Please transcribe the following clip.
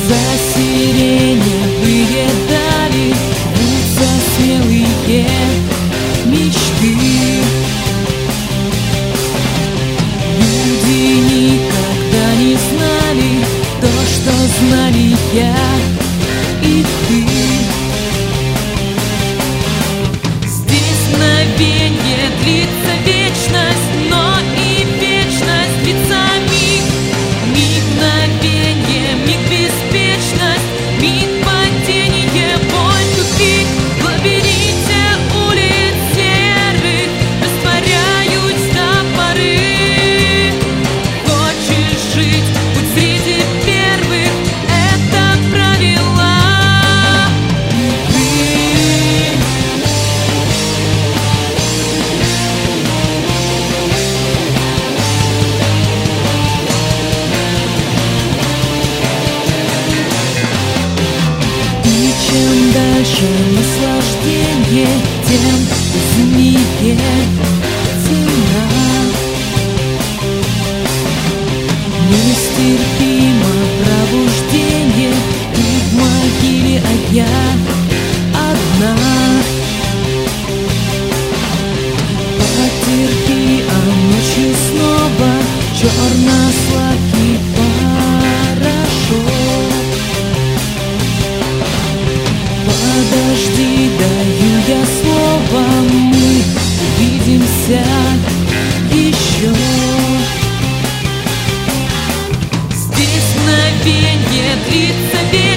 Засиреневые дали, рвутся смелые мечты. Люди никогда не знали то, что знали я и ты. Здесь мгновенье длится вечность, но и вечность длится миг. Миг мгновенье, миг беспечность, миг падения, боль, тупик. В лабиринте улиц серых растворяюсь до поры. Хочешь жить, будь среди первых, это правила игры. И чем дальше наслаждение, тем безумнее цена. Нестерпимо пробуждение, ты в могиле, а я одна. Потерпи, а ночью снова черно-сладкий порошок. Подожди, даю я слово, мы увидимся еще. Здесь мгновенье длится вечность.